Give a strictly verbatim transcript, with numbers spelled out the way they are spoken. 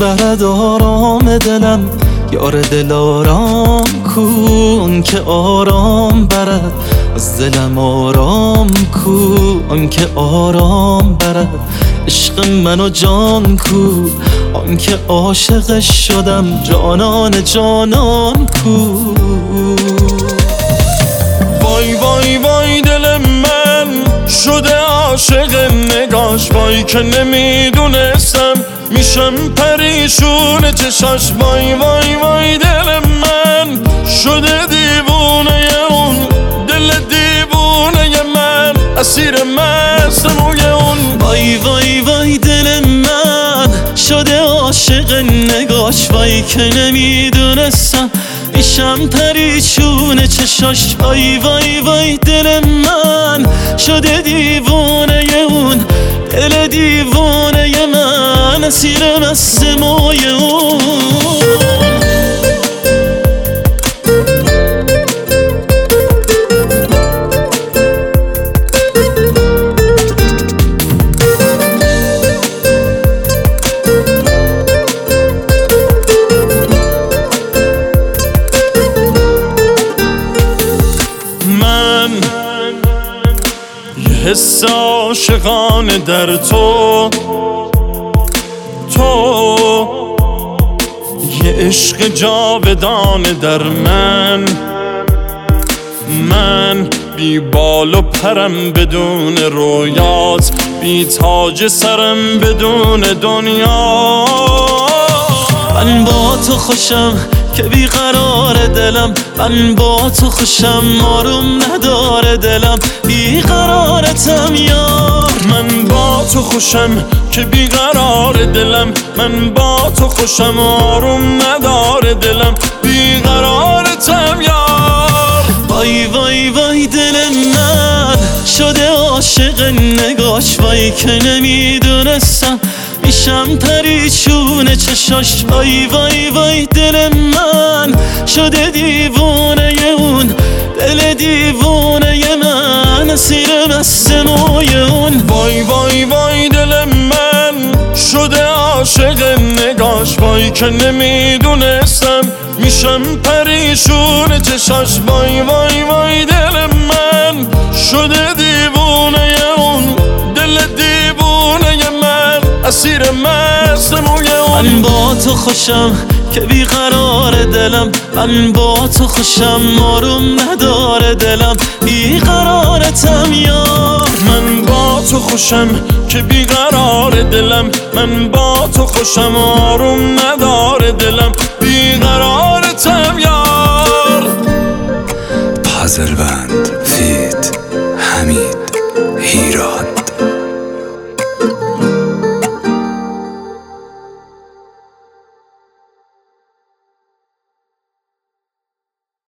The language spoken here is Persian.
برد آرام دلم، یار دل آرام کن که آرام برد از دلم، آرام کن که آرام برد عشق من و جان کو، آن که عاشقش شدم جانان جانان کو. وای وای وای دل من شده عاشق نگاش، وای که نمیدونستم میشم پریشون چشاش. وای وای وای دل من شده دیوونه اون، دل دیوونه من اسیر مست موی اون. وای وای وای دل من شده عاشق نگاش، وای که نمیدونستم میشم پریشون چشاش. وای وای وای دل من شده دیوونه اون، دل دیوونه من اسیر مست موی اون. حس عاشقانه در تو، تو یه عشق جاودانه در من، من بی بال و پرم بدون رویات، بی تاج سرم بدون دنیا. من با تو خوشم که بیقرار دلم، من با تو خوشم آروم نداره دلم، بیقرارتم یار. من با تو خوشم که بیقرار دلم، من با تو خوشم آروم نداره دلم، بیقرارتم یار. وای وای وای دل من شده عاشق نگاش، وای که نمیدونستم میشم پریشون چشاش. وای وای وای دل من شده دیوونه اون، دل دیوونه من اسیر مست موی اون. وای وای وای دل من شده عاشق نگاش، وای که نمیدونستم میشم پریشون چشاش. وای وای وای دل من شده دیوونه اون، دل دیوونه من اسیر مست موی اون. من با تو خوشم که بیقرار دلم، من با تو خوشم آروم نداره دلم، بیقرارتم یار. من با تو خوشم که بیقرار دلم، من با تو خوشم آروم نداره دلم، بیقرارتم یار. پازل